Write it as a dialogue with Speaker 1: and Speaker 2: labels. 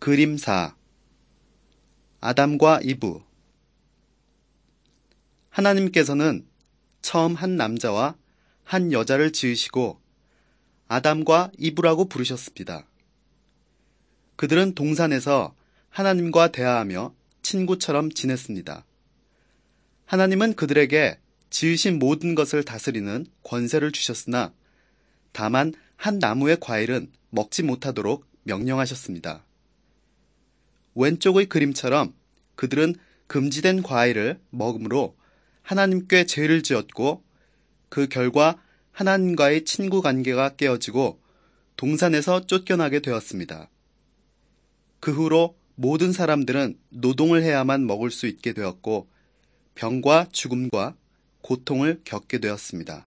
Speaker 1: 그림사 아담과 이브. 하나님께서는 처음 한 남자와 한 여자를 지으시고 아담과 이브라고 부르셨습니다. 그들은 동산에서 하나님과 대화하며 친구처럼 지냈습니다. 하나님은 그들에게 지으신 모든 것을 다스리는 권세를 주셨으나 다만 한 나무의 과일은 먹지 못하도록 명령하셨습니다. 왼쪽의 그림처럼 그들은 금지된 과일을 먹음으로 하나님께 죄를 지었고 그 결과 하나님과의 친구 관계가 깨어지고 동산에서 쫓겨나게 되었습니다. 그 후로 모든 사람들은 노동을 해야만 먹을 수 있게 되었고 병과 죽음과 고통을 겪게 되었습니다.